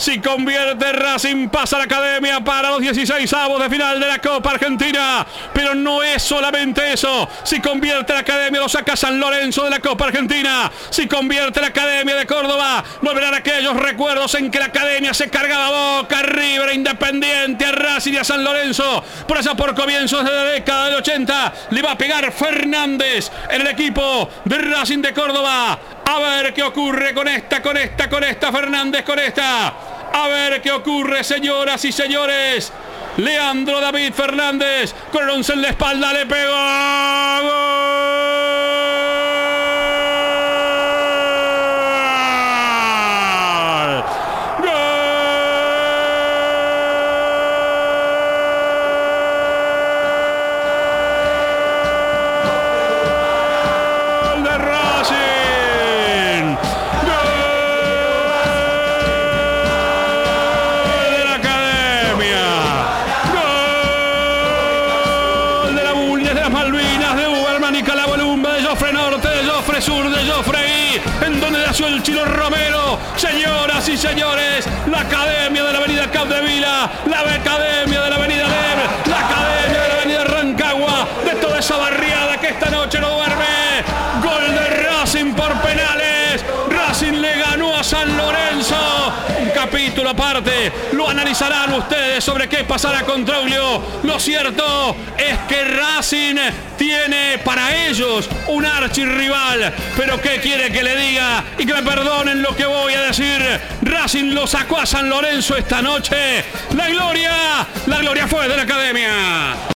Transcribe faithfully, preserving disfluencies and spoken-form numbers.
Si convierte Racing, pasa a la academia para los dieciseisavos de final de la Copa Argentina. Pero no es solamente eso. Si convierte la academia, lo saca San Lorenzo de la Copa Argentina. Si convierte la academia de Córdoba, volverán aquellos recuerdos en que la academia se cargaba a Boca, River, Independiente, a Racing y a San Lorenzo. Por allá por comienzos de la década del ochenta, le va a pegar Fernández en el equipo de Racing de Córdoba. A ver qué ocurre con esta, con esta, con esta, Fernández con esta. A ver qué ocurre, señoras y señores. Leandro David Fernández con el once en la espalda, le pegó. ¡Gol! Sur de Joffrey, en donde nació el Chilo Romero. Señoras y señores, la academia de la avenida Capdevila, la academia de la avenida Lev, la academia de la avenida Rancagua, de toda esa barriada que esta noche no duerme. Gol de Racing por penales. Racing le ganó a San Lorenzo. Un capítulo aparte, lo analizarán ustedes sobre qué pasará con Troglio. Lo cierto es que Racing tiene para ellos un archirrival. Pero ¿qué quiere que le diga? Y que me perdonen lo que voy a decir. Racing lo sacó a San Lorenzo esta noche. La gloria, la gloria fue de la academia.